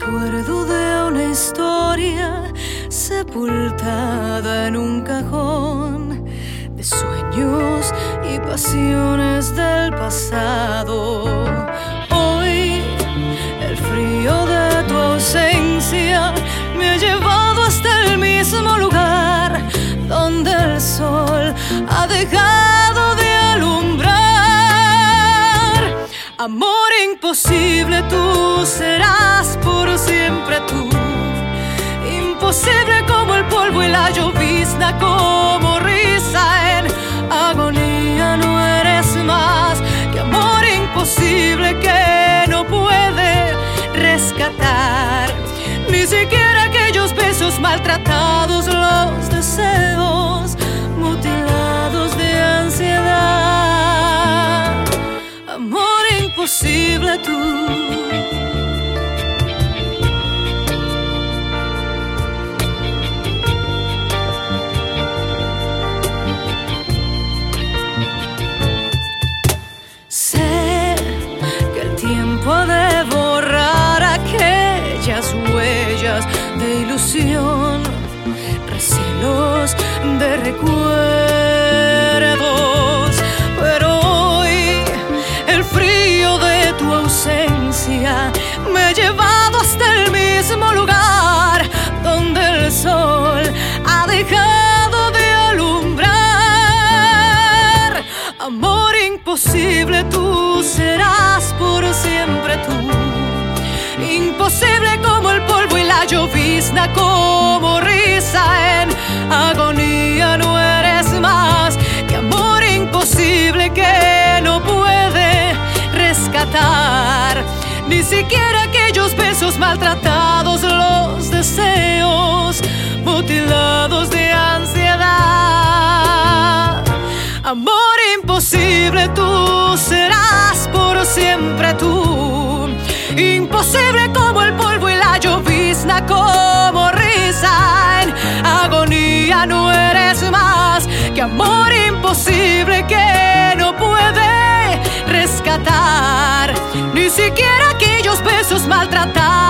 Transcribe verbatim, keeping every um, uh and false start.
Recuerdo de una historia sepultada en un cajón, de sueños y pasiones del pasado. Hoy el frío de tu ausencia me ha llevado hasta el mismo lugar donde el sol ha dejado de alumbrar. Amor imposible, tú serás por siempre tú. Imposible como el polvo y la llovizna, como risa en agonía. No eres más que amor imposible que no puede rescatar ni siquiera aquellos besos maltratados, los deseos mutilados de ansiedad. Amor imposible tú. Sé que el tiempo ha de borrar aquellas huellas de ilusión, recelos de recuerdos, pero hoy el frío de tu ausencia me ha llevado hasta el mismo lugar donde el sol ha dejado de alumbrar. Amor imposible, tú serás por siempre tú. Imposible como el polvo y la llovizna, como risa en agonía. No eres más que amor imposible que no puede rescatar ni siquiera aquellos besos maltratados, los deseos mutilados de ansiedad. Amor imposible, tú serás por siempre tú. Imposible como el polvo y la llovizna, como risa en agonía. No eres más que amor imposible que no puede rescatar ni siquiera aquellos besos maltratados,